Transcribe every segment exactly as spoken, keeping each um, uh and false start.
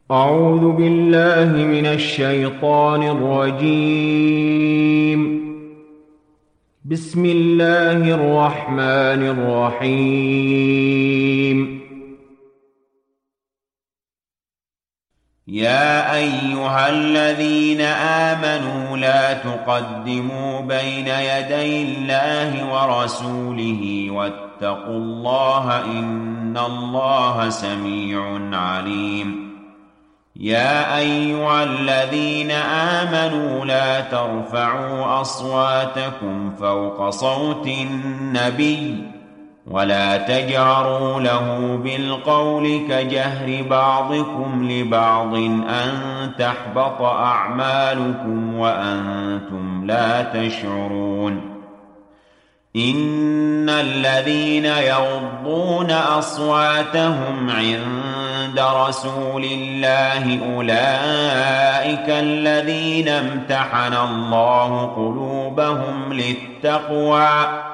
أعوذ بالله من الشيطان الرجيم. بسم الله الرحمن الرحيم. يا أيها الذين آمنوا لا تقدموا بين يدي الله ورسوله واتقوا الله إن الله سميع عليم. يا أيها الذين آمنوا لا ترفعوا أصواتكم فوق صوت النبي ولا تجهروا له بالقول كجهر بعضكم لبعض أن تحبط أعمالكم وأنتم لا تشعرون. إن الذين يغضون أصواتهم عند رسول الله أولئك الذين امتحن الله قلوبهم للتقوى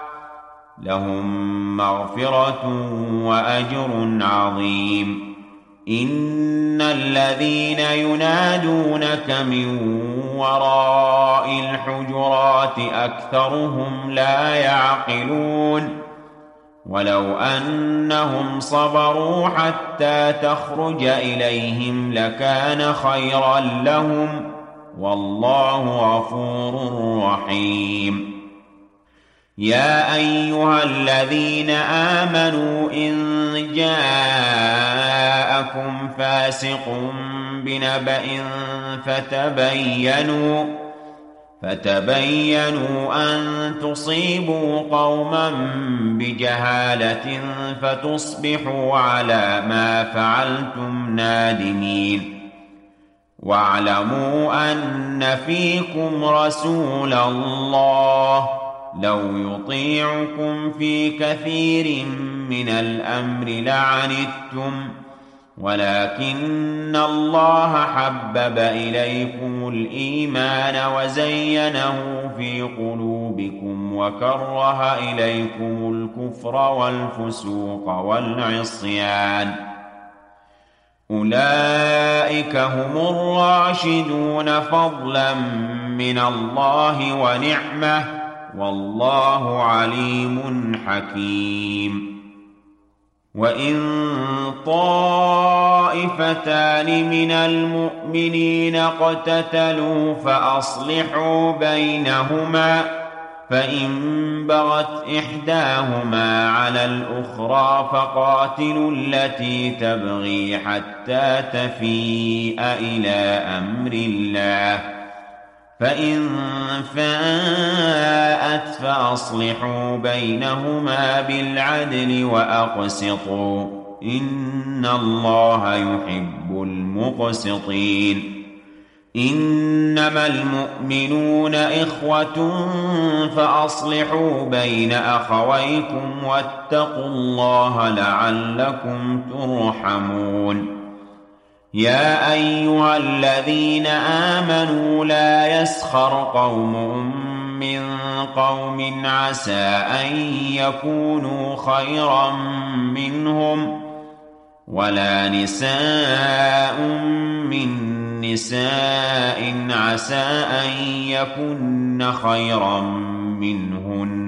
لهم مغفرة وأجر عظيم. إن الذين ينادونك من وراء الحجرات أكثرهم لا يعقلون. ولو أنهم صبروا حتى تخرج إليهم لكان خيرا لهم والله غفور رحيم. يا أيها الذين آمنوا إن جاءكم فاسق بنبأ فتبينوا فتبينوا أن تصيبوا قوما بجهالة فتصبحوا على ما فعلتم نادمين. واعلموا أن فيكم رسول الله لو يطيعكم في كثير من الأمر لعنتم ولكن الله حبب إليكم الإيمان وزينه في قلوبكم وكره إليكم الكفر والفسوق والعصيان أولئك هم الراشدون فضلا من الله ونعمة والله عليم حكيم. وإن طائفتان من المؤمنين اقتتلوا فأصلحوا بينهما فإن بغت إحداهما على الأخرى فقاتلوا التي تبغي حتى تفيء إلى أمر الله فإن فاءت فأصلحوا بينهما بالعدل وأقسطوا إن الله يحب المقسطين. إنما المؤمنون إخوة فأصلحوا بين أخويكم واتقوا الله لعلكم ترحمون. يا أيها الذين آمنوا لا يسخر قوم من قوم عسى أن يكونوا خيرا منهم ولا نساء من نساء عسى أن يكن خيرا منهن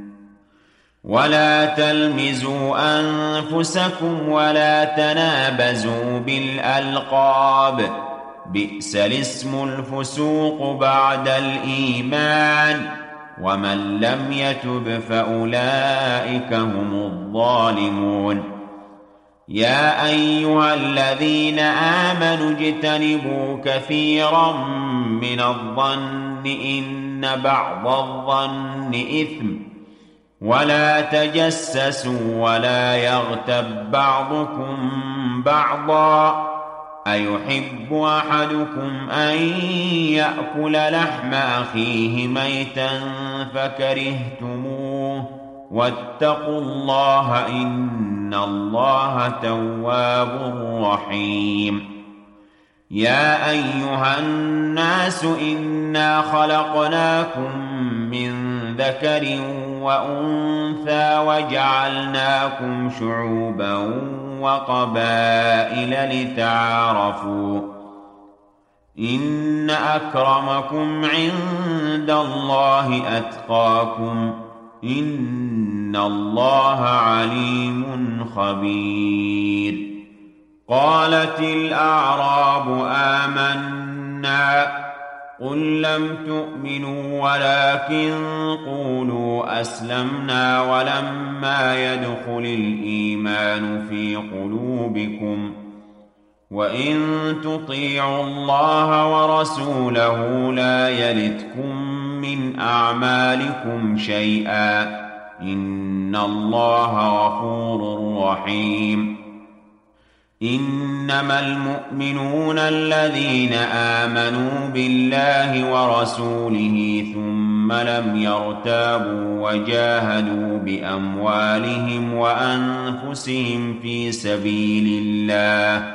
ولا تلمزوا أنفسكم ولا تنابزوا بالألقاب بئس الاسم الفسوق بعد الإيمان ومن لم يتب فأولئك هم الظالمون. يا أيها الذين آمنوا اجتنبوا كثيرا من الظن إن بعض الظن إثم ولا تجسسوا ولا يغتب بعضكم بعضا أيحب أحدكم أن يأكل لحم أخيه ميتا فكرهتموه واتقوا الله إن الله تواب رحيم. يا أيها الناس إنا خلقناكم من ذكر وأنثى وجعلناكم شعوبا وقبائل لتعارفوا إن أكرمكم عند الله أتقاكم إن الله عليم خبير. قالت الأعراب آمنا قل لم تؤمنوا ولكن قولوا أسلمنا ولما يدخل الإيمان في قلوبكم وإن تطيعوا الله ورسوله لا يلتكم من أعمالكم شيئا إن الله غفور رحيم. إنما المؤمنون الذين آمنوا بالله ورسوله ثم لم يرتابوا وجاهدوا بأموالهم وأنفسهم في سبيل الله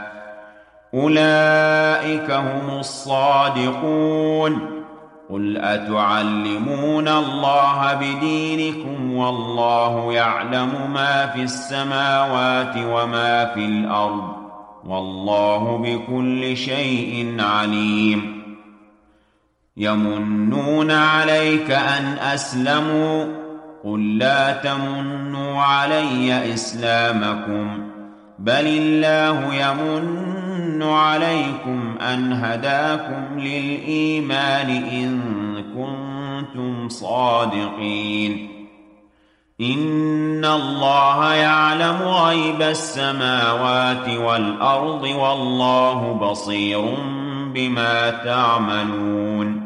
أولئك هم الصادقون. قل أتعلمون الله بدينكم والله يعلم ما في السماوات وما في الأرض والله بكل شيء عليم. يمنون عليك أن أسلموا قل لا تمنوا علي إسلامكم بل الله يمن عليكم أن هداكم للإيمان إن كنتم صادقين. إن الله يعلم غيب السماوات والأرض والله بصير بما تعملون.